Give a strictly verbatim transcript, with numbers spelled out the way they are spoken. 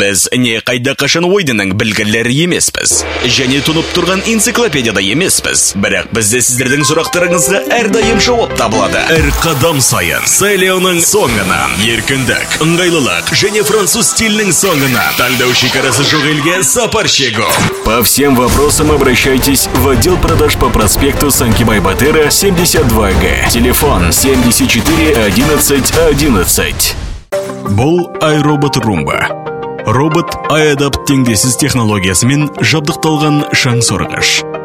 Біз не қайда қашан ойдының білгірлері емеспіз. Және тұнып тұрған энциклопедияда емеспіз. Бірақ бізде сіздердің сұрақтарыңызға әрдайым жауап табылады. Әр қадам сайын Селионың соңынан еркіндік, ыңғайлылық және француз стилінің соңынан таңдау шекарасы жоқ елге сапар шегу. По всем вопросам обращайтесь в отдел продаж по проспекту Санкибай-Батыра, семьдесят два Г. Телефон семьдесят четыре одиннадцать одиннадцать. Бұл iRobot Roomba. Робот iAdapt теңдессіз технологиясымен жабдықталған шаң сорғыш.